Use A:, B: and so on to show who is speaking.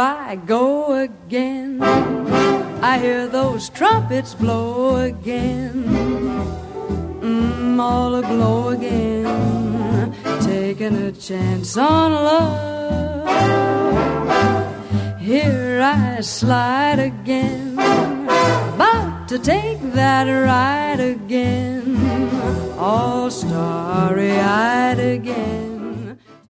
A: I go again. I hear those trumpets blow again. All aglow again, taking a chance on love. Here I slide again, about to take that ride again, all starry-eyed again.